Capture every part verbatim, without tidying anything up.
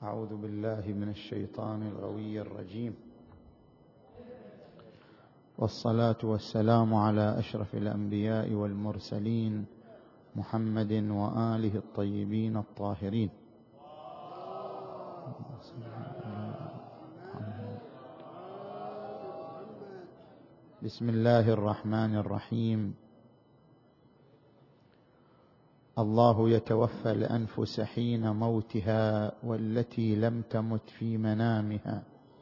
أعوذ بالله من الشيطان الغوي الرجيم، والصلاة والسلام على أشرف الأنبياء والمرسلين محمد وآله الطيبين الطاهرين. بسم الله الرحمن الرحيم. الله يتوفى الأنفس حين موتها والتي لم تمت في منامها،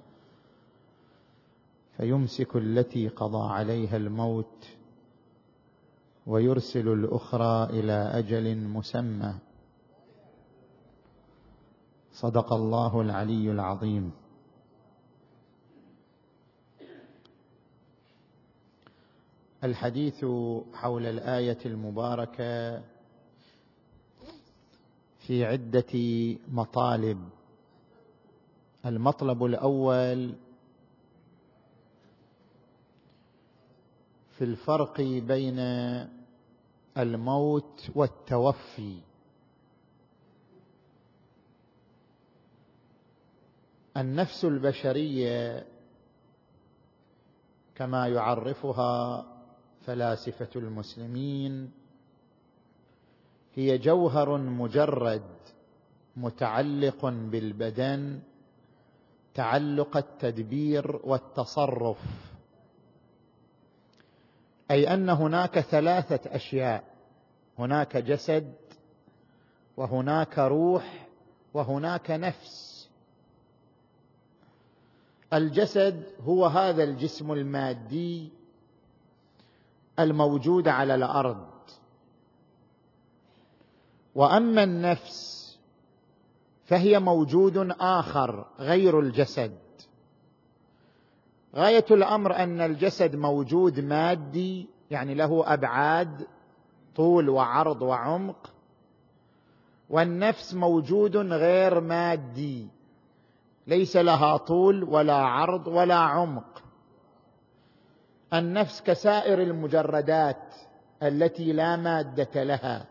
فيمسك التي قضى عليها الموت ويرسل الأخرى إلى أجل مسمى. صدق الله العلي العظيم. الحديث حول الآية المباركة في عدة مطالب. المطلب الأول في الفرق بين الموت والتوفي. النفس البشرية كما يعرفها فلاسفة المسلمين هي جوهر مجرد متعلق بالبدن تعلق التدبير والتصرف، أي أن هناك ثلاثة أشياء: هناك جسد، وهناك روح، وهناك نفس. الجسد هو هذا الجسم المادي الموجود على الأرض، وأما النفس فهي موجود آخر غير الجسد. غاية الأمر أن الجسد موجود مادي، يعني له أبعاد طول وعرض وعمق، والنفس موجود غير مادي ليس لها طول ولا عرض ولا عمق. النفس كسائر المجردات التي لا مادة لها.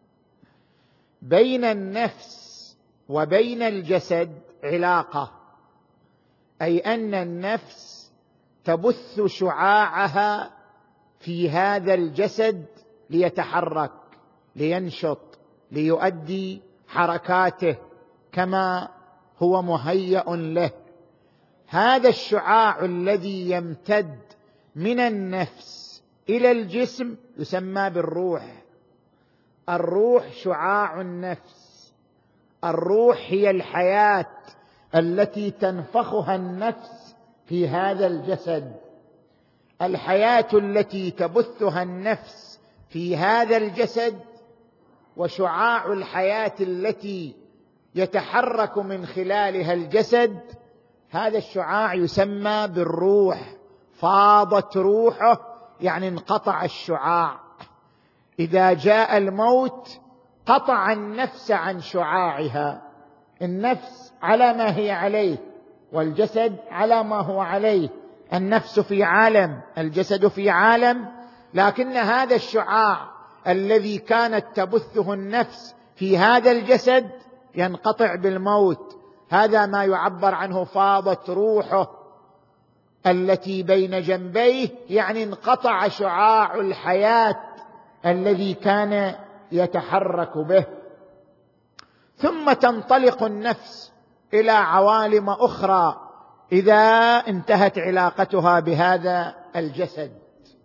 بين النفس وبين الجسد علاقة، أي أن النفس تبث شعاعها في هذا الجسد ليتحرك، لينشط، ليؤدي حركاته كما هو مهيأ له. هذا الشعاع الذي يمتد من النفس إلى الجسم يسمى بالروح. الروح شعاع النفس. الروح هي الحياة التي تنفخها النفس في هذا الجسد. الحياة التي تبثها النفس في هذا الجسد وشعاع الحياة التي يتحرك من خلالها الجسد، هذا الشعاع يسمى بالروح. فاضت روحه يعني انقطع الشعاع. إذا جاء الموت قطع النفس عن شعاعها. النفس على ما هي عليه والجسد على ما هو عليه. النفس في عالم، الجسد في عالم، لكن هذا الشعاع الذي كانت تبثه النفس في هذا الجسد ينقطع بالموت. هذا ما يعبر عنه فاضت روحه التي بين جنبيه، يعني انقطع شعاع الحياة الذي كان يتحرك به. ثم تنطلق النفس إلى عوالم أخرى إذا انتهت علاقتها بهذا الجسد.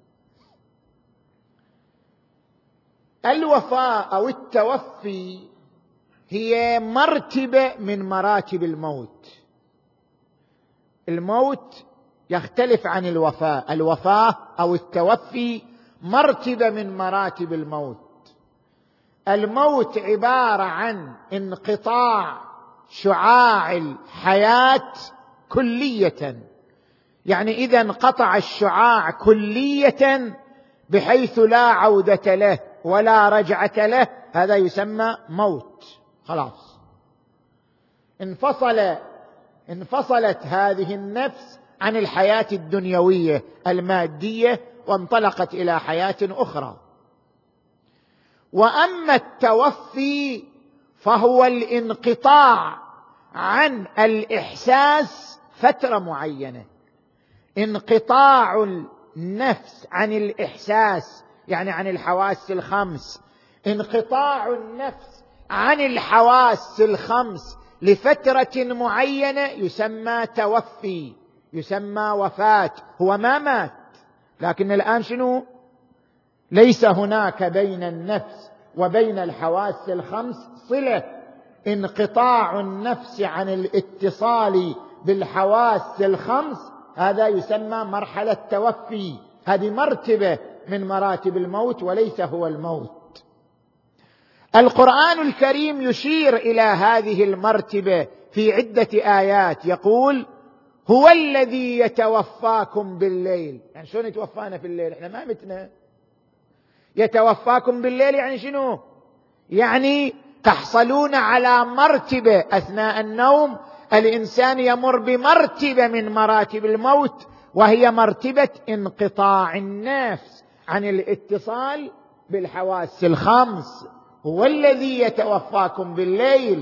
الوفاة أو التوفي هي مرتبة من مراتب الموت. الموت يختلف عن الوفاة. الوفاة أو التوفي مرتبة من مراتب الموت. الموت عبارة عن انقطاع شعاع الحياة كلية، يعني إذا انقطع الشعاع كلية بحيث لا عودة له ولا رجعة له، هذا يسمى موت. خلاص انفصل انفصلت هذه النفس عن الحياة الدنيوية المادية وانطلقت إلى حياة أخرى. وأما التوفي فهو الانقطاع عن الإحساس فترة معينة. انقطاع النفس عن الإحساس يعني عن الحواس الخمس، انقطاع النفس عن الحواس الخمس لفترة معينة يسمى توفي، يسمى وفاة. هو ما مات، لكن الآن شنو؟ ليس هناك بين النفس وبين الحواس الخمس صلة. انقطاع النفس عن الاتصال بالحواس الخمس هذا يسمى مرحلة توفي. هذه مرتبة من مراتب الموت وليس هو الموت. القرآن الكريم يشير إلى هذه المرتبة في عدة آيات، يقول هو الذي يتوفاكم بالليل. يعني شلون يتوفانا في الليل؟ احنا ما متنا. يتوفاكم بالليل يعني شنو؟ يعني تحصلون على مرتبة أثناء النوم. الإنسان يمر بمرتبة من مراتب الموت، وهي مرتبة انقطاع النفس عن الاتصال بالحواس الخمس. هو الذي يتوفاكم بالليل.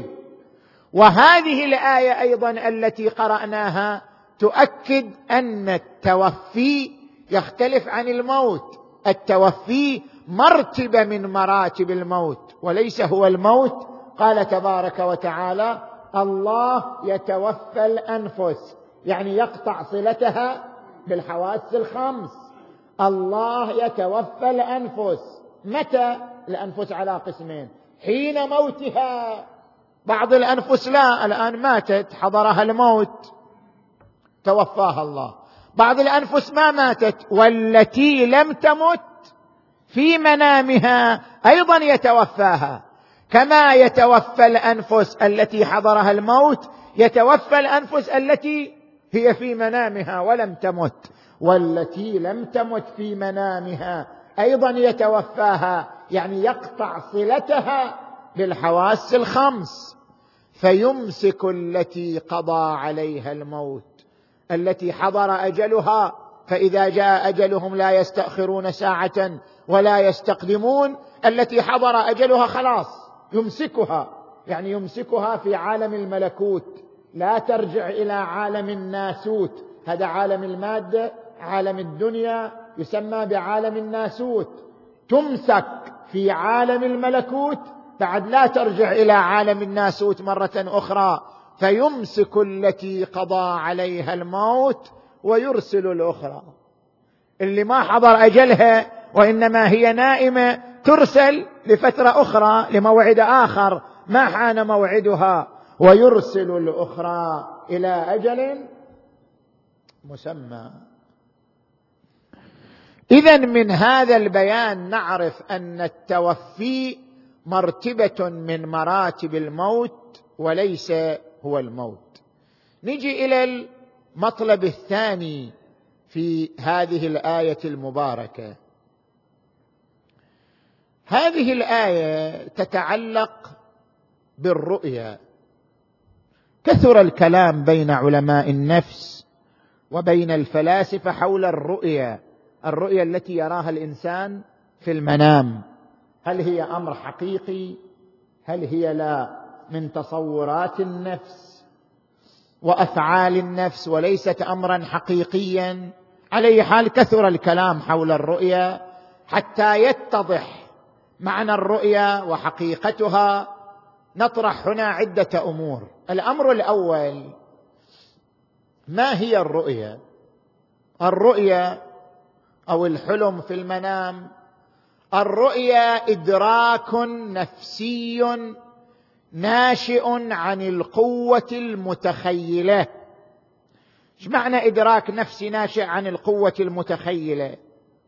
وهذه الآية أيضا التي قرأناها تؤكد أن التوفي يختلف عن الموت. التوفي مرتبة من مراتب الموت وليس هو الموت. قال تبارك وتعالى الله يتوفى الأنفس، يعني يقطع صلتها بالحواس الخمس. الله يتوفى الأنفس. متى؟ الأنفس على قسمين: حين موتها، بعض الأنفس لا، الآن ماتت حضرها الموت توفاها الله. بعض الأنفس ما ماتت، والتي لم تمت في منامها أيضا يتوفاها. كما يتوفى الأنفس التي حضرها الموت، يتوفى الأنفس التي هي في منامها ولم تمت. والتي لم تمت في منامها أيضا يتوفاها، يعني يقطع صلتها بالحواس الخمس. فيمسك التي قضى عليها الموت، التي حضر أجلها، فإذا جاء أجلهم لا يستأخرون ساعة ولا يستقدمون. التي حضر أجلها خلاص يمسكها، يعني يمسكها في عالم الملكوت، لا ترجع إلى عالم الناسوت. هذا عالم المادة، عالم الدنيا يسمى بعالم الناسوت. تمسك في عالم الملكوت، بعد لا ترجع إلى عالم الناسوت مرة أخرى. فيمسك التي قضى عليها الموت ويرسل الأخرى. اللي ما حضر أجلها وإنما هي نائمة ترسل لفترة أخرى، لموعد آخر ما حان موعدها، ويرسل الأخرى إلى أجل مسمى. إذن من هذا البيان نعرف أن التوفي مرتبة من مراتب الموت وليس هو الموت. نجي إلى المطلب الثاني في هذه الآية المباركة. هذه الآية تتعلق بالرؤيا. كثر الكلام بين علماء النفس وبين الفلاسفة حول الرؤيا، الرؤيا التي يراها الإنسان في المنام. هل هي أمر حقيقي؟ هل هي لا من تصورات النفس وأفعال النفس وليست أمرا حقيقيا؟ على أي حال كثر الكلام حول الرؤيا حتى يتضح معنى الرؤيا وحقيقتها. نطرح هنا عدة أمور. الأمر الأول: ما هي الرؤيا؟ الرؤيا أو الحلم في المنام، الرؤيا إدراك نفسي ناشئ عن القوة المتخيلة. ايش معنى إدراك نفسي ناشئ عن القوة المتخيلة؟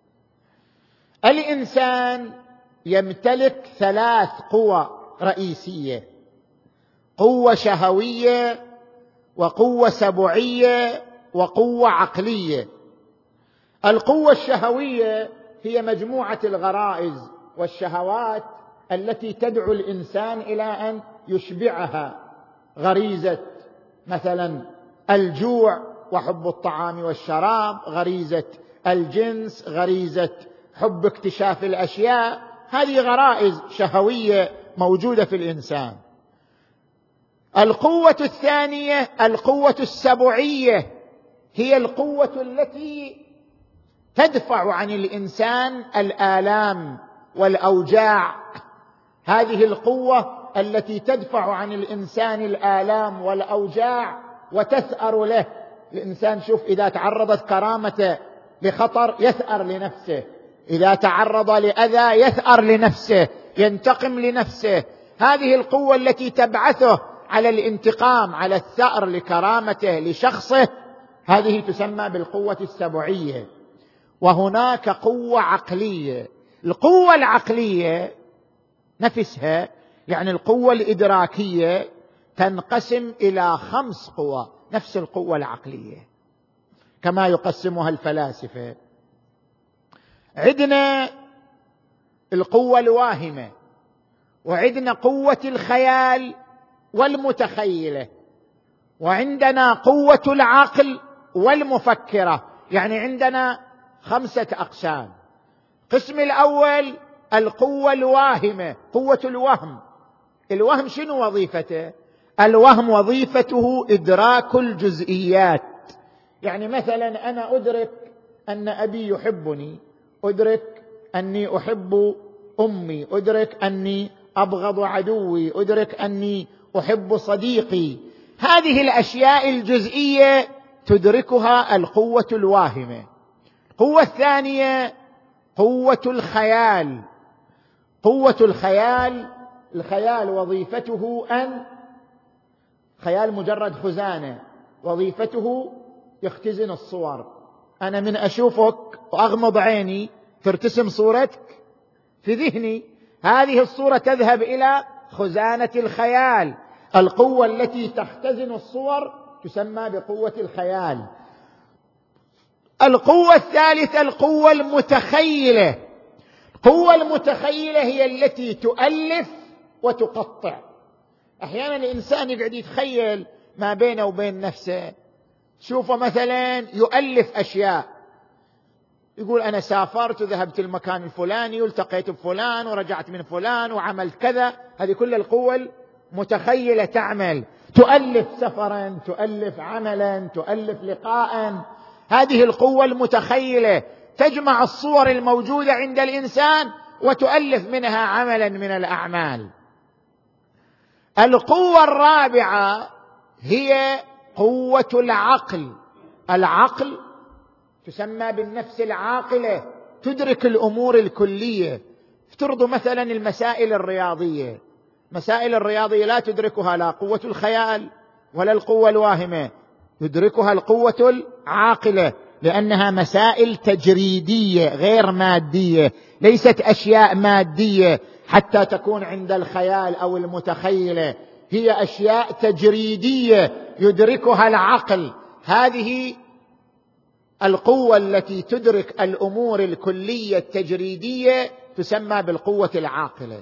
الإنسان يمتلك ثلاث قوى رئيسية: قوة شهوية، وقوة سبعية، وقوة عقلية. القوة الشهوية هي مجموعة الغرائز والشهوات التي تدعو الإنسان إلى أن يشبعها. غريزة مثلا الجوع وحب الطعام والشراب، غريزة الجنس، غريزة حب اكتشاف الأشياء. هذه غرائز شهوية موجودة في الإنسان. القوة الثانية القوة السبعية، هي القوة التي تدفع عن الإنسان الآلام والأوجاع. هذه القوة التي تدفع عن الإنسان الآلام والأوجاع وتثأر له. الإنسان شوف إذا تعرضت كرامته لخطر يثأر لنفسه، إذا تعرض لأذى يثأر لنفسه، ينتقم لنفسه. هذه القوة التي تبعثه على الانتقام، على الثأر لكرامته لشخصه، هذه تسمى بالقوة السبعية. وهناك قوة عقلية. القوة العقلية نفسها، يعني القوة الإدراكية، تنقسم إلى خمس قوى، نفس القوة العقلية كما يقسمها الفلاسفة. عندنا القوة الواهمة، وعندنا قوة الخيال والمتخيلة، وعندنا قوة العقل والمفكرة. يعني عندنا خمسة أقسام. القسم الأول القوة الواهمة، قوة الوهم. الوهم شنو وظيفته؟ الوهم وظيفته إدراك الجزئيات. يعني مثلا أنا أدرك أن أبي يحبني، أدرك أني أحب أمي، أدرك أني أبغض عدوي، أدرك أني أحب صديقي. هذه الأشياء الجزئية تدركها القوة الواهمة. القوة الثانية قوة الخيال. قوة الخيال، الخيال وظيفته أن خيال مجرد خزانة، وظيفته يختزن الصور. أنا من أشوفك وأغمض عيني ترتسم صورتك في ذهني، هذه الصورة تذهب إلى خزانة الخيال. القوة التي تختزن الصور تسمى بقوة الخيال. القوة الثالثة القوة المتخيلة. القوة المتخيلة هي التي تؤلف وتقطع. أحيانا الإنسان يقعد يتخيل ما بينه وبين نفسه، شوفه مثلا يؤلف أشياء، يقول أنا سافرت وذهبت المكان الفلاني والتقيت بفلان ورجعت من فلان وعملت كذا. هذه كل القوة المتخيلة تعمل، تؤلف سفرا، تؤلف عملا، تؤلف لقاء. هذه القوة المتخيلة تجمع الصور الموجودة عند الإنسان وتؤلف منها عملا من الأعمال. القوة الرابعة هي قوة العقل. العقل تسمى بالنفس العاقلة، تدرك الأمور الكلية. افترضوا مثلا المسائل الرياضية، مسائل الرياضية لا تدركها لا قوة الخيال ولا القوة الواهمة، يدركها القوة العاقلة، لأنها مسائل تجريدية غير مادية، ليست أشياء مادية حتى تكون عند الخيال أو المتخيلة، هي أشياء تجريدية يدركها العقل. هذه القوة التي تدرك الأمور الكلية التجريدية تسمى بالقوة العاقلة.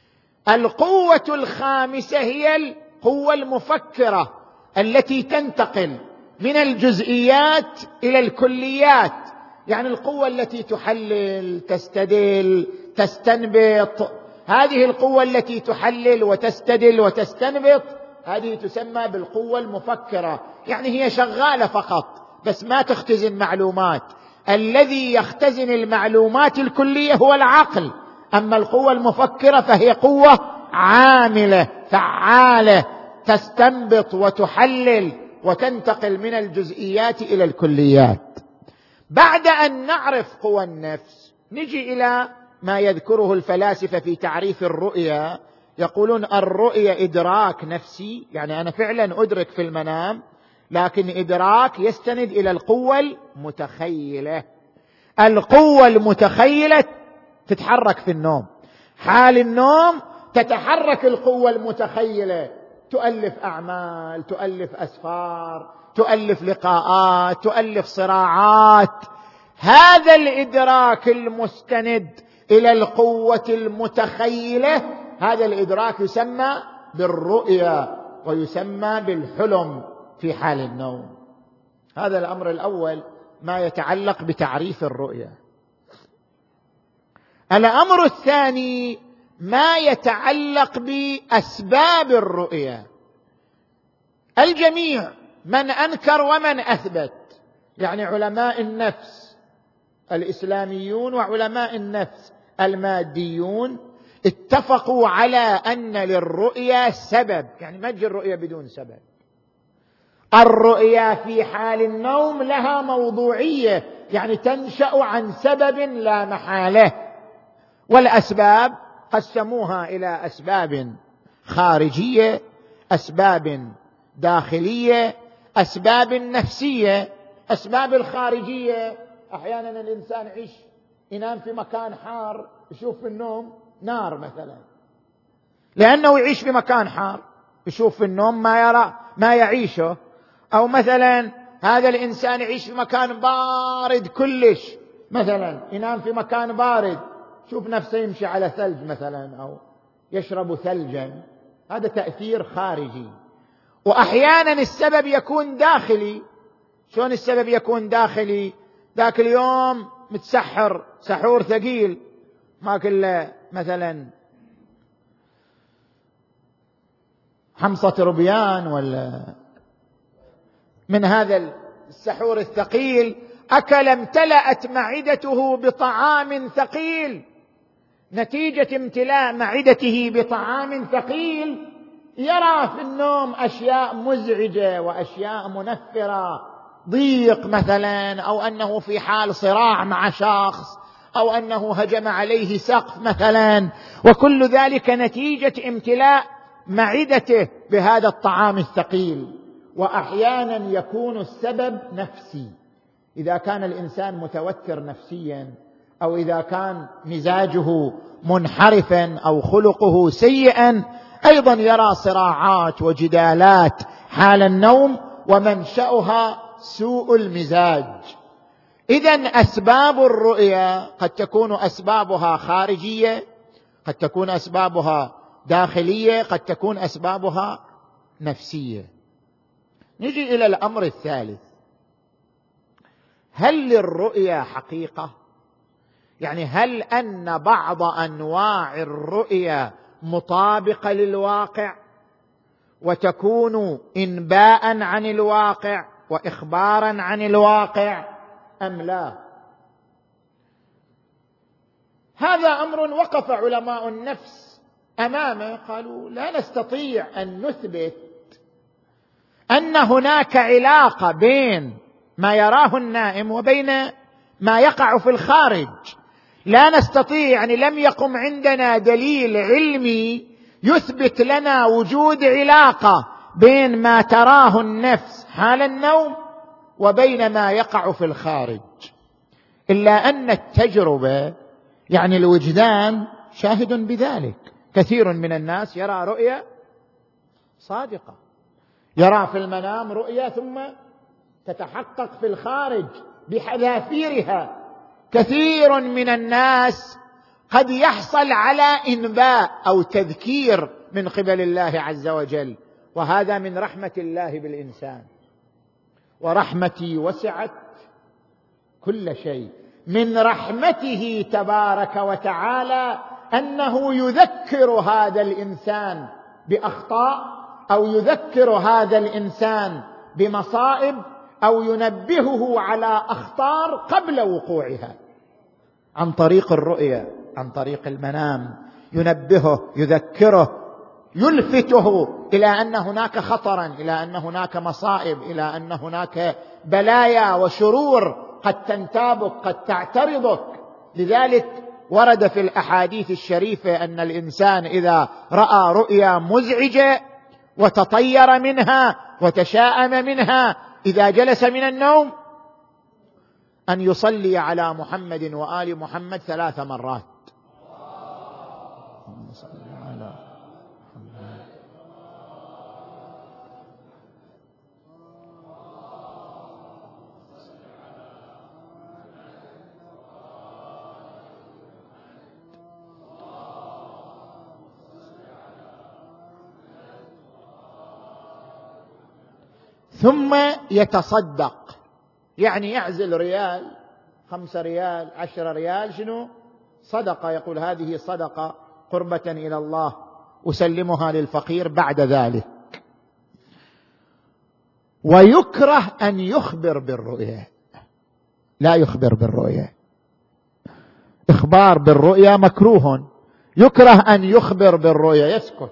القوة الخامسة هي القوة المفكرة التي تنتقل من الجزئيات إلى الكليات. يعني القوة التي تحلل، تستدل، تستنبط. هذه القوة التي تحلل وتستدل وتستنبط هذه تسمى بالقوة المفكرة. يعني هي شغالة فقط بس ما تختزن معلومات. الذي يختزن المعلومات الكلية هو العقل، أما القوة المفكرة فهي قوة عاملة فعالة، تستنبط وتحلل وتنتقل من الجزئيات إلى الكليات. بعد أن نعرف قوى النفس نجي إلى ما يذكره الفلاسفة في تعريف الرؤية. يقولون الرؤية إدراك نفسي، يعني أنا فعلا أدرك في المنام، لكن إدراك يستند إلى القوة المتخيلة. القوة المتخيلة تتحرك في النوم، حال النوم تتحرك القوة المتخيلة، تؤلف أعمال، تؤلف أسفار، تؤلف لقاءات، تؤلف صراعات. هذا الإدراك المستند إلى القوة المتخيلة، هذا الإدراك يسمى بالرؤية ويسمى بالحلم في حال النوم. هذا الأمر الأول ما يتعلق بتعريف الرؤية. الأمر الثاني ما يتعلق بأسباب الرؤية. الجميع من أنكر ومن أثبت، يعني علماء النفس الإسلاميون وعلماء النفس الماديون اتفقوا على أن للرؤيا سبب، يعني ما تجي الرؤيا بدون سبب. الرؤيا في حال النوم لها موضوعية، يعني تنشأ عن سبب لا محالة، والأسباب قسموها إلى أسباب خارجية، أسباب داخلية، أسباب نفسية. أسباب الخارجية أحيانا الإنسان يعيش ينام في مكان حار، يشوف في النوم نار مثلا، لأنه يعيش في مكان حار يشوف في النوم ما يرى ما يعيشه. أو مثلا هذا الإنسان يعيش في مكان بارد كلش، مثلا ينام في مكان بارد شوف نفسه يمشي على ثلج مثلا أو يشرب ثلجا، هذا تأثير خارجي. وأحيانا السبب يكون داخلي. شلون السبب يكون داخلي؟ ذاك اليوم متسحر سحور ثقيل، ما كله مثلا حمصة ربيان ولا من هذا السحور الثقيل، أكل امتلأت معدته بطعام ثقيل، نتيجة امتلاء معدته بطعام ثقيل يرى في النوم أشياء مزعجة وأشياء منفرة، ضيق مثلا، أو أنه في حال صراع مع شخص، أو أنه هجم عليه سقف مثلا، وكل ذلك نتيجة امتلاء معدته بهذا الطعام الثقيل. وأحيانا يكون السبب نفسي، إذا كان الإنسان متوتر نفسيا، أو إذا كان مزاجه منحرفا أو خلقه سيئا، أيضا يرى صراعات وجدالات حال النوم، ومنشأها سوء المزاج. إذن أسباب الرؤيا قد تكون أسبابها خارجية، قد تكون أسبابها داخلية، قد تكون أسبابها نفسية. نجي إلى الأمر الثالث، هل للرؤيا حقيقة؟ يعني هل أن بعض أنواع الرؤيا مطابقة للواقع وتكون إنباء عن الواقع وإخبارا عن الواقع أم لا؟ هذا أمر وقف علماء النفس أمامه، قالوا لا نستطيع أن نثبت أن هناك علاقة بين ما يراه النائم وبين ما يقع في الخارج. لا نستطيع، يعني لم يقم عندنا دليل علمي يثبت لنا وجود علاقة بين ما تراه النفس حال النوم وبين ما يقع في الخارج، إلا أن التجربة يعني الوجدان شاهد بذلك. كثير من الناس يرى رؤيا صادقة، يرى في المنام رؤيا ثم تتحقق في الخارج بحذافيرها. كثير من الناس قد يحصل على إنباء أو تذكير من قبل الله عز وجل، وهذا من رحمة الله بالإنسان، ورحمتي وسعت كل شيء. من رحمته تبارك وتعالى أنه يذكر هذا الإنسان بأخطاء، أو يذكر هذا الإنسان بمصائب، أو ينبهه على أخطار قبل وقوعها عن طريق الرؤيا، عن طريق المنام، ينبهه، يذكره، يلفته إلى أن هناك خطرا، إلى أن هناك مصائب، إلى أن هناك بلايا وشرور قد تنتابك، قد تعترضك. لذلك ورد في الأحاديث الشريفة أن الإنسان إذا رأى رؤيا مزعجة وتطير منها وتشاءم منها، إذا جلس من النوم أن يصلي على محمد وآل محمد ثلاث مرات. ثم يتصدق، يعني يعزل ريال، خمسة ريال، عشرة ريال، شنو؟ صدقة. يقول هذه صدقة قربة إلى الله، أسلمها للفقير بعد ذلك. ويكره أن يخبر بالرؤيا، لا يخبر بالرؤيا، إخبار بالرؤيا مكروه، يكره أن يخبر بالرؤيا، يسكت.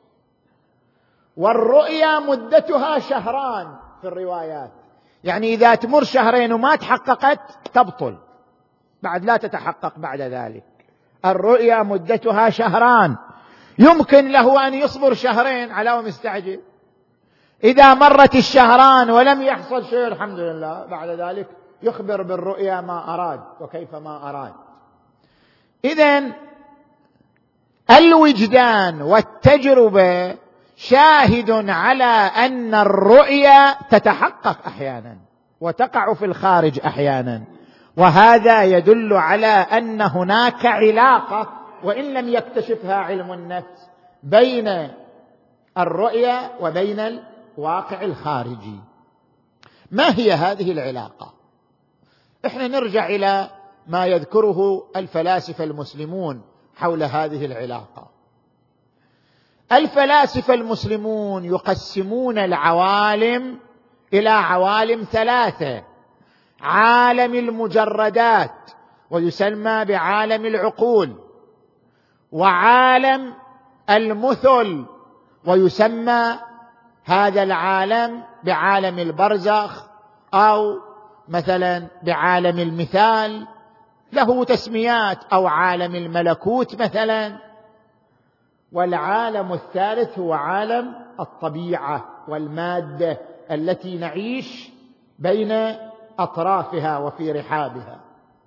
والرؤيا مدتها شهران في الروايات، يعني إذا تمر شهرين وما تحققت تبطل، بعد لا تتحقق بعد ذلك. الرؤيا مدتها شهران، يمكن له أن يصبر شهرين على ومستعجل، إذا مرت الشهران ولم يحصل شيء الحمد لله، بعد ذلك يخبر بالرؤيا ما أراد وكيف ما أراد. إذن الوجدان والتجربة شاهد على أن الرؤيا تتحقق أحيانا وتقع في الخارج أحيانا، وهذا يدل على أن هناك علاقة وإن لم يكتشفها علم النفس بين الرؤيا وبين الواقع الخارجي. ما هي هذه العلاقة؟ إحنا نرجع إلى ما يذكره الفلاسفة المسلمون حول هذه العلاقة. الفلاسفة المسلمون يقسمون العوالم إلى عوالم ثلاثة: عالم المجردات ويسمى بعالم العقول، وعالم المثل ويسمى هذا العالم بعالم البرزخ أو مثلا بعالم المثال، له تسميات، أو عالم الملكوت مثلا. والعالم الثالث هو عالم الطبيعة والمادة التي نعيش بين أطرافها وفي رحابها.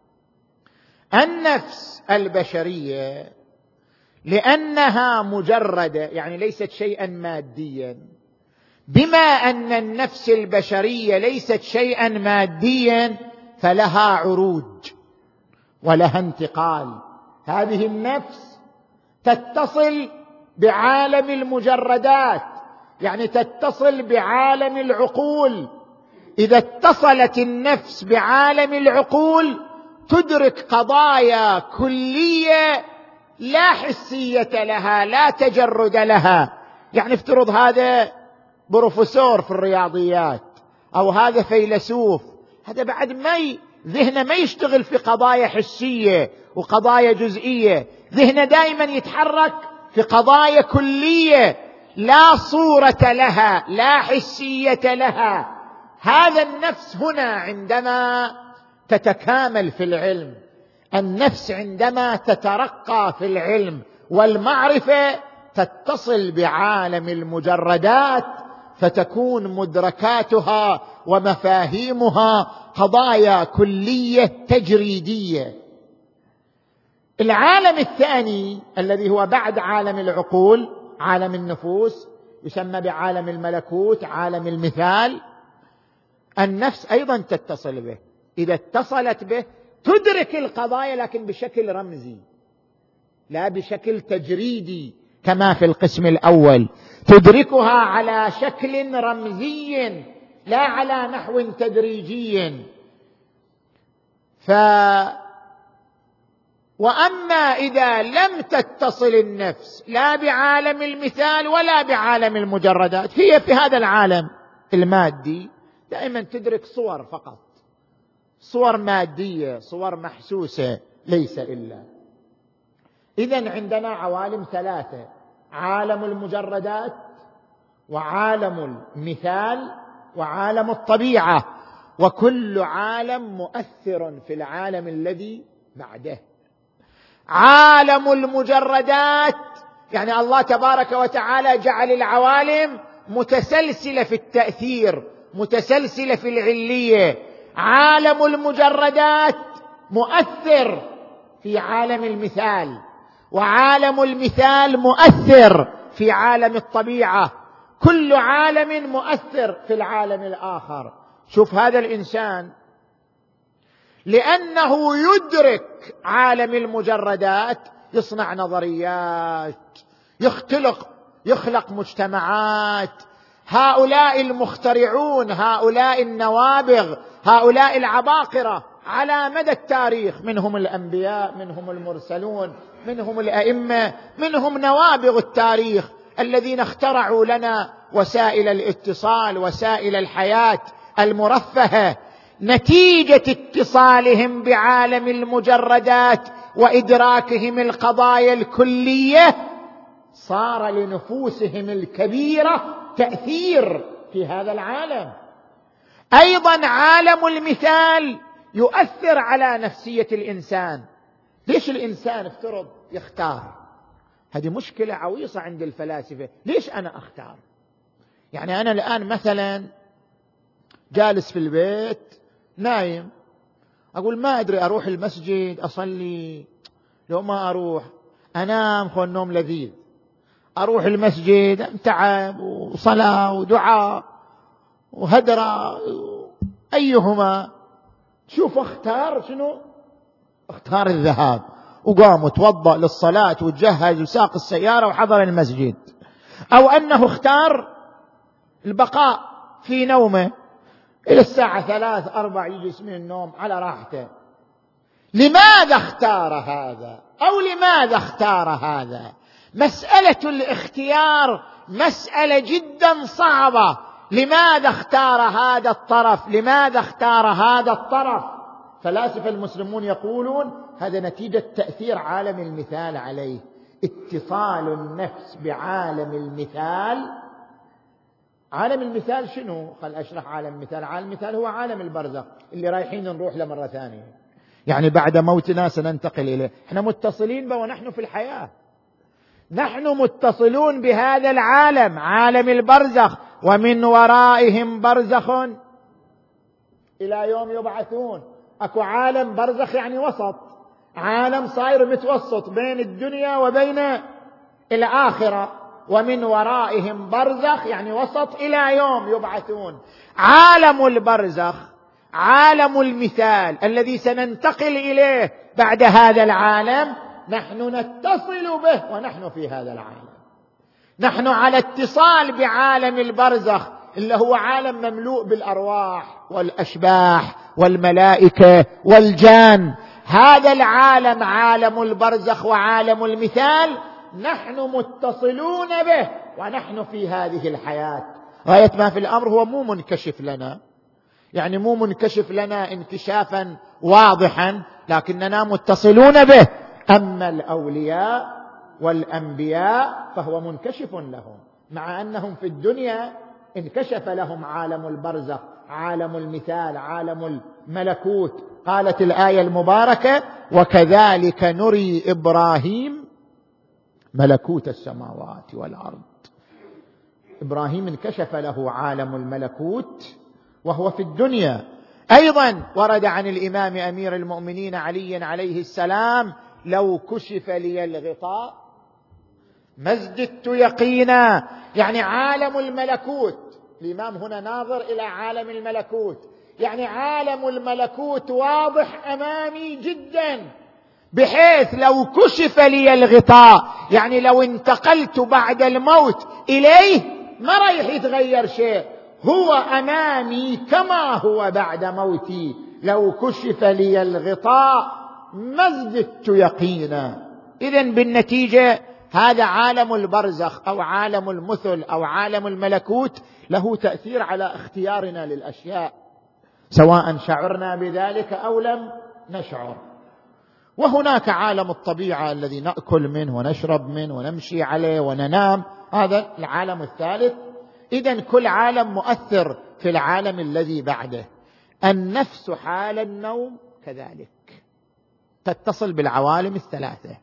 النفس البشرية لأنها مجردة، يعني ليست شيئا ماديا، بما أن النفس البشرية ليست شيئا ماديا فلها عروج ولها انتقال. هذه النفس تتصل بعالم المجردات، يعني تتصل بعالم العقول. إذا اتصلت النفس بعالم العقول تدرك قضايا كلية لا حسية لها، لا تجرد لها. يعني افترض هذا بروفيسور في الرياضيات أو هذا فيلسوف، هذا بعد ما ي... ذهنه ما يشتغل في قضايا حسية وقضايا جزئية، ذهنه دائما يتحرك في قضايا كلية لا صورة لها، لا حسية لها. هذا النفس هنا عندما تتكامل في العلم، النفس عندما تترقى في العلم والمعرفة تتصل بعالم المجردات، فتكون مدركاتها ومفاهيمها قضايا كلية تجريدية. العالم الثاني الذي هو بعد عالم العقول، عالم النفوس، يسمى بعالم الملكوت، عالم المثال. النفس أيضا تتصل به، إذا اتصلت به تدرك القضايا لكن بشكل رمزي لا بشكل تجريدي كما في القسم الأول، تدركها على شكل رمزي لا على نحو تدريجي. ف وأما إذا لم تتصل النفس لا بعالم المثال ولا بعالم المجردات، هي في هذا العالم المادي دائما تدرك صور فقط، صور مادية، صور محسوسة، ليس إلا. إذن عندنا عوالم ثلاثة: عالم المجردات وعالم المثال وعالم الطبيعة، وكل عالم مؤثر في العالم الذي بعده. عالم المجردات يعني الله تبارك وتعالى جعل العوالم متسلسلة في التأثير، متسلسلة في العلية. عالم المجردات مؤثر في عالم المثال، وعالم المثال مؤثر في عالم الطبيعة، كل عالم مؤثر في العالم الآخر. شوف هذا الإنسان لأنه يدرك عالم المجردات يصنع نظريات، يختلق يخلق مجتمعات. هؤلاء المخترعون، هؤلاء النوابغ، هؤلاء العباقرة على مدى التاريخ، منهم الأنبياء، منهم المرسلون، منهم الأئمة، منهم نوابغ التاريخ، الذين اخترعوا لنا وسائل الاتصال، وسائل الحياة المرفهة، نتيجة اتصالهم بعالم المجردات وإدراكهم القضايا الكلية صار لنفوسهم الكبيرة تأثير في هذا العالم. أيضا عالم المثال يؤثر على نفسية الإنسان. ليش الإنسان افترض يختار؟ هذه مشكلة عويصة عند الفلاسفة. ليش أنا أختار؟ يعني أنا الآن مثلا جالس في البيت نايم، أقول ما أدري أروح المسجد أصلي، لو ما أروح أنام خو النوم لذيذ، أروح المسجد أتعب وصلاة ودعاء وهدرة، أيهما؟ شوف اختار شنو؟ اختار الذهاب، وقام وتوضأ للصلاة وتجهز وساق السيارة وحضر المسجد. أو أنه اختار البقاء في نومه إلى الساعة ثلاث أربع يجلس من النوم على راحته. لماذا اختار هذا أو لماذا اختار هذا؟ مسألة الاختيار مسألة جدا صعبة. لماذا اختار هذا الطرف؟ لماذا اختار هذا الطرف؟ فلاسفة المسلمون يقولون هذا نتيجة تأثير عالم المثال عليه، اتصال النفس بعالم المثال. عالم المثال شنو؟ خل أشرح عالم المثال. عالم المثال هو عالم البرزخ اللي رايحين نروح له مرة ثانية، يعني بعد موتنا سننتقل إليه. احنا متصلين به ونحن في الحياة، نحن متصلون بهذا العالم، عالم البرزخ، ومن ورائهم برزخ إلى يوم يبعثون. أكو عالم برزخ يعني وسط، عالم صاير متوسط بين الدنيا وبين الآخرة. ومن ورائهم برزخ يعني وسط إلى يوم يبعثون. عالم البرزخ عالم المثال الذي سننتقل إليه بعد هذا العالم، نحن نتصل به ونحن في هذا العالم. نحن على اتصال بعالم البرزخ اللي هو عالم مملوء بالأرواح والأشباح والملائكة والجان. هذا العالم عالم البرزخ وعالم المثال نحن متصلون به ونحن في هذه الحياة. غاية ما في الأمر هو مو منكشف لنا، يعني مو منكشف لنا انكشافا واضحا، لكننا متصلون به. أما الأولياء والأنبياء فهو منكشف لهم، مع أنهم في الدنيا انكشف لهم عالم البرزخ، عالم المثال، عالم الملكوت. قالت الآية المباركة: وكذلك نري إبراهيم ملكوت السماوات والأرض. إبراهيم انكشف له عالم الملكوت وهو في الدنيا. أيضا ورد عن الإمام أمير المؤمنين علي عليه السلام: لو كشف لي الغطاء ما ازددت يقينا. يعني عالم الملكوت، الإمام هنا ناظر إلى عالم الملكوت، يعني عالم الملكوت واضح أمامي جدا، بحيث لو كشف لي الغطاء يعني لو انتقلت بعد الموت إليه ما رايح يتغير شيء، هو أمامي كما هو بعد موتي. لو كشف لي الغطاء ما ازددت يقينا. إذن بالنتيجة هذا عالم البرزخ أو عالم المثل أو عالم الملكوت له تأثير على اختيارنا للأشياء، سواء شعرنا بذلك أو لم نشعر. وهناك عالم الطبيعة الذي نأكل منه ونشرب منه ونمشي عليه وننام، هذا العالم الثالث. إذن كل عالم مؤثر في العالم الذي بعده. النفس حال النوم كذلك تتصل بالعوالم الثلاثة.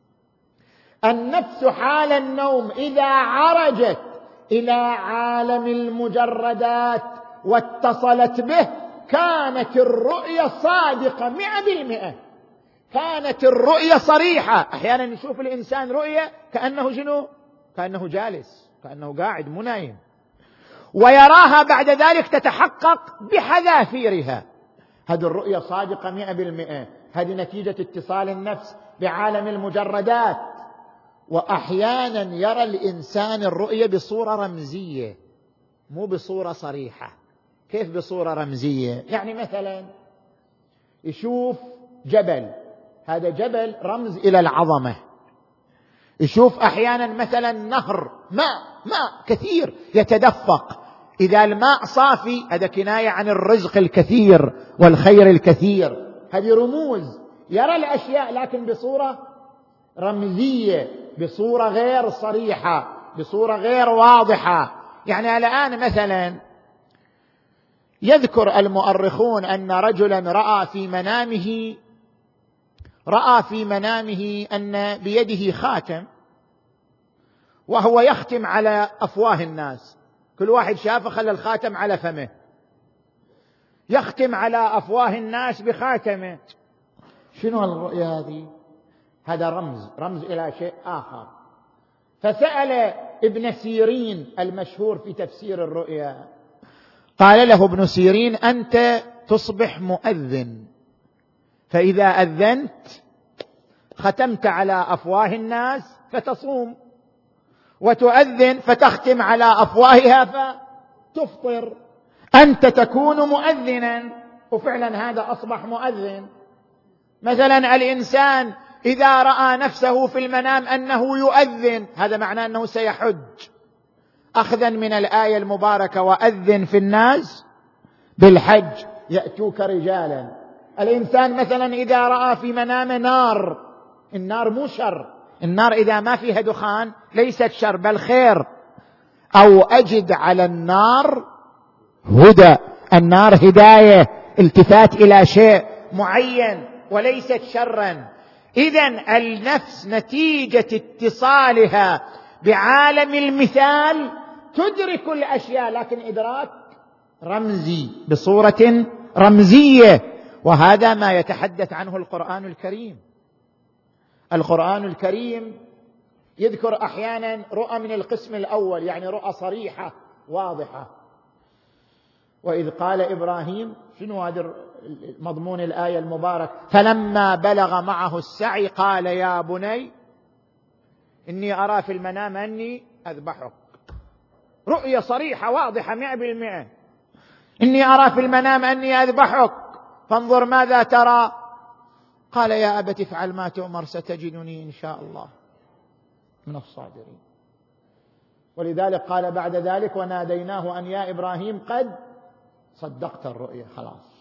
النفس حال النوم إذا عرجت إلى عالم المجردات واتصلت به كانت الرؤية صادقة مئة بالمئة، كانت الرؤية صريحة. أحيانا نشوف الإنسان رؤية كأنه جنو، كأنه جالس، كأنه قاعد مو نايم، ويراها بعد ذلك تتحقق بحذافيرها. هذه الرؤية صادقة مئة بالمئة، هذه نتيجة اتصال النفس بعالم المجردات. وأحيانا يرى الإنسان الرؤية بصورة رمزية مو بصورة صريحة. كيف بصورة رمزية؟ يعني مثلا يشوف جبل، هذا جبل رمز إلى العظمة، يشوف أحيانا مثلا نهر ماء ماء كثير يتدفق، إذا الماء صافي هذا كناية عن الرزق الكثير والخير الكثير. هذه رموز، يرى الأشياء لكن بصورة رمزية، بصورة غير صريحة، بصورة غير واضحة. يعني الآن مثلا يذكر المؤرخون أن رجلا رأى في منامه رأى في منامه أن بيده خاتم وهو يختم على أفواه الناس، كل واحد شافه خلى الخاتم على فمه، يختم على أفواه الناس بخاتمه. شنو الرؤيا هذه؟ هذا رمز رمز إلى شيء آخر. فسأل ابن سيرين المشهور في تفسير الرؤيا، قال له ابن سيرين: أنت تصبح مؤذن، فإذا أذنت ختمت على أفواه الناس فتصوم، وتؤذن فتختم على أفواهها فتفطر، أنت تكون مؤذنا. وفعلا هذا أصبح مؤذن. مثلا الإنسان إذا رأى نفسه في المنام أنه يؤذن، هذا معناه أنه سيحج، أخذا من الآية المباركة: وأذن في الناس بالحج يأتوك رجالا. الإنسان مثلا إذا رأى في منامه نار، النار مو شر، النار إذا ما فيها دخان ليست شر بل خير. أو أجد على النار هدى، النار هداية، التفات إلى شيء معين وليست شرا. إذن النفس نتيجة اتصالها بعالم المثال تدرك الأشياء، لكن إدراك رمزي بصورة رمزية، وهذا ما يتحدث عنه القرآن الكريم. القرآن الكريم يذكر أحيانا رؤى من القسم الأول، يعني رؤى صريحة واضحة. وإذ قال إبراهيم، شنو هذا مضمون الآية المباركة؟ فلما بلغ معه السعي قال يا بني إني أرى في المنام أني أذبحك. رؤية صريحة واضحة مئة بالمئة، إني أرى في المنام أني أذبحك فانظر ماذا ترى. قال يا أبت افعل ما تؤمر ستجدني إن شاء الله من الصابرين. ولذلك قال بعد ذلك وناديناه أن يا إبراهيم قد صدقت الرؤيا، خلاص.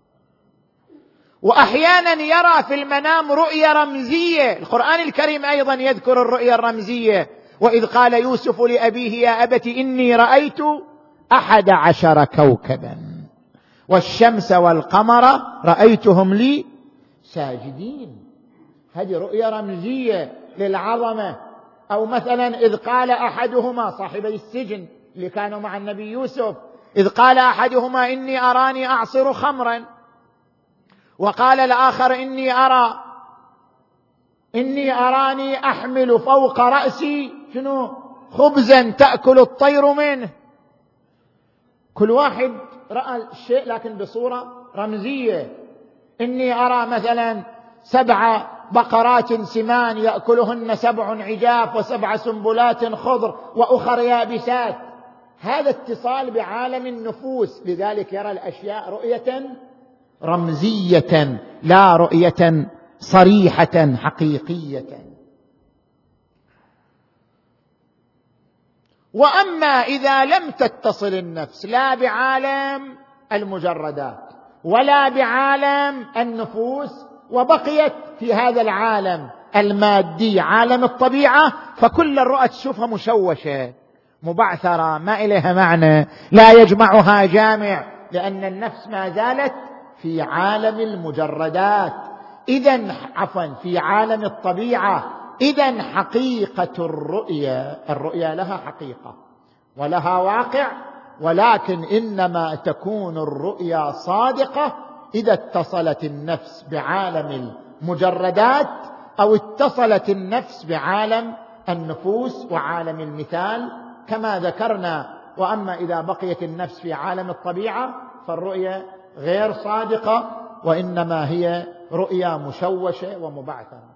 وأحيانا يرى في المنام رؤيا رمزية. القرآن الكريم أيضا يذكر الرؤيا الرمزية: وإذ قال يوسف لأبيه يا أبت إني رأيت أحد عشر كوكبا والشمس والقمر رأيتهم لي ساجدين. هذه رؤيا رمزية للعظمة. أو مثلا إذ قال أحدهما، صاحبي السجن اللي كانوا مع النبي يوسف، إذ قال أحدهما إني أراني أعصر خمرا، وقال الآخر إني أرى إني أراني أحمل فوق رأسي شنو خبزا تأكل الطير منه. كل واحد رأى الشيء لكن بصورة رمزية. إني أرى مثلا سبع بقرات سمان يأكلهن سبع عجاف وسبع سنبلات خضر وأخر يابسات. هذا اتصال بعالم النفوس، لذلك يرى الأشياء رؤية رمزية لا رؤية صريحة حقيقية. وأما إذا لم تتصل النفس لا بعالم المجردات ولا بعالم النفوس، وبقيت في هذا العالم المادي عالم الطبيعة، فكل الرؤى تشوفها مشوشة مبعثرة ما إليها معنى، لا يجمعها جامع، لأن النفس ما زالت في عالم المجردات. إذن عفوا في عالم الطبيعة. إذن حقيقة الرؤيا، الرؤيا لها حقيقة ولها واقع، ولكن إنما تكون الرؤيا صادقة إذا اتصلت النفس بعالم المجردات أو اتصلت النفس بعالم النفوس وعالم المثال كما ذكرنا. وأما إذا بقيت النفس في عالم الطبيعة فالرؤيا غير صادقة، وإنما هي رؤيا مشوشة ومبعثرة.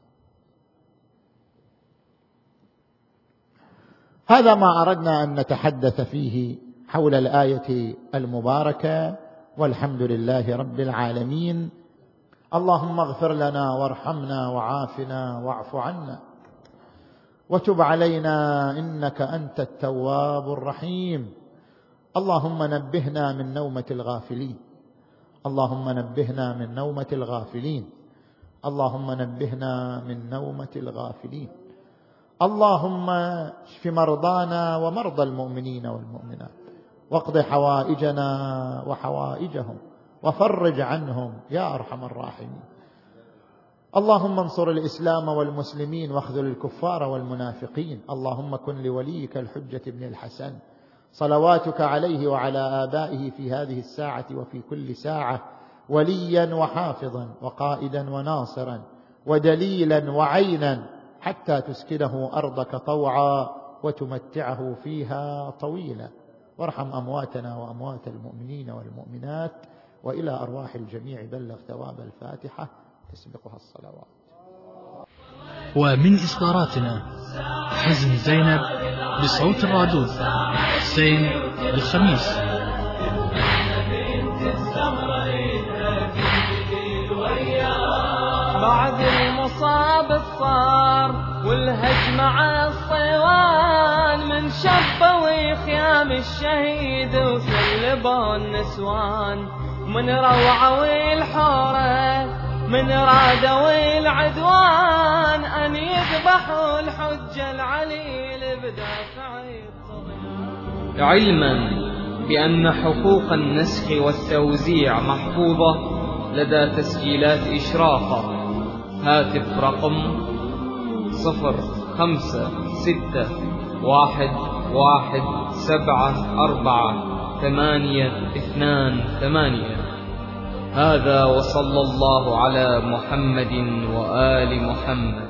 هذا ما أردنا أن نتحدث فيه حول الآية المباركة، والحمد لله رب العالمين. اللهم اغفر لنا وارحمنا وعافنا واعف عنا، وتب علينا إنك أنت التواب الرحيم. اللهم نبهنا من نومة الغافلين، اللهم نبهنا من نومة الغافلين، اللهم نبهنا من نومة الغافلين. اللهم اشف مرضانا ومرضى المؤمنين والمؤمنات، واقض حوائجنا وحوائجهم، وفرج عنهم يا أرحم الراحمين. اللهم انصر الإسلام والمسلمين واخذل الكفار والمنافقين. اللهم كن لوليك الحجة بن الحسن صلواتك عليه وعلى آبائه في هذه الساعة وفي كل ساعة وليا وحافظا وقائدا وناصرا ودليلا وعينا، حتى تسكنه أرضك طوعا وتمتعه فيها طويلا. وارحم أمواتنا وأموات المؤمنين والمؤمنات، وإلى أرواح الجميع بلغ ثواب الفاتحة تسبقها الصلوات. ومن إصداراتنا حزن زينب بصوت الرادود، حسين الخميس. بعد المصاب الصار والهجم على الصيوان، من شبوا خيام الشهيد وسلبوا النسوان، من روعوا الحورة من رادوا العدوان، أن يذبحوا الحجة العليل بدافع الطغيان. علما بأن حقوق النسخ والتوزيع محفوظة لدى تسجيلات إشراقة. هاتف رقم صفر خمسة ستة واحد واحد سبعة أربعة ثمانية اثنان ثمانية. هذا وصلى الله على محمد وآل محمد.